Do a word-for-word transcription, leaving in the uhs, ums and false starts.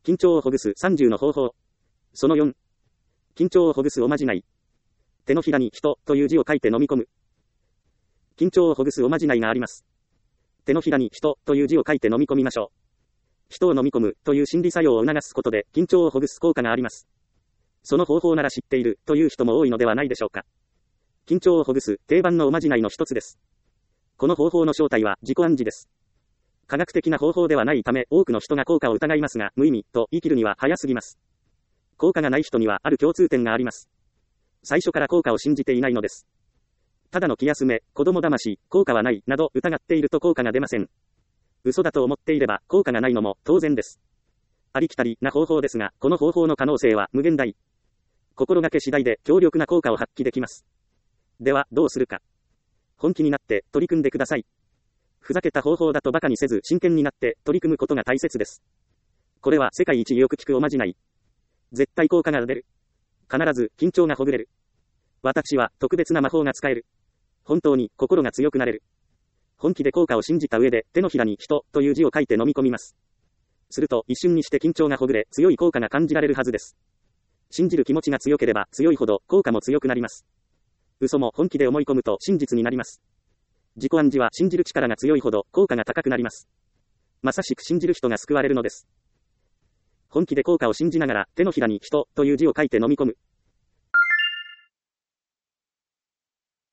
緊張をほぐすさんじゅうの方法。そのよん。緊張をほぐすおまじない。手のひらに人という字を書いて飲み込む。緊張をほぐすおまじないがあります。手のひらに人という字を書いて飲み込みましょう。人を飲み込むという心理作用を促すことで緊張をほぐす効果があります。その方法なら知っているという人も多いのではないでしょうか。緊張をほぐす定番のおまじないの一つです。この方法の正体は自己暗示です。科学的な方法ではないため多くの人が効果を疑いますが、無意味と言い切るには早すぎます。効果がない人にはある共通点があります。最初から効果を信じていないのです。ただの気休め、子供騙し、効果はないなど疑っていると効果が出ません。嘘だと思っていれば効果がないのも当然です。ありきたりな方法ですが、この方法の可能性は無限大。心がけ次第で強力な効果を発揮できます。では、どうするか。本気になって取り組んでください。ふざけた方法だと馬鹿にせず真剣になって取り組むことが大切です。これは世界一よく効くおまじない。絶対効果が出る。必ず緊張がほぐれる。私は特別な魔法が使える。本当に心が強くなれる。本気で効果を信じた上で手のひらに人という字を書いて飲み込みます。すると一瞬にして緊張がほぐれ強い効果が感じられるはずです。信じる気持ちが強ければ強いほど効果も強くなります。嘘も本気で思い込むと真実になります。自己暗示は信じる力が強いほど効果が高くなります。まさしく信じる人が救われるのです。本気で効果を信じながら手のひらに人という字を書いて飲み込む。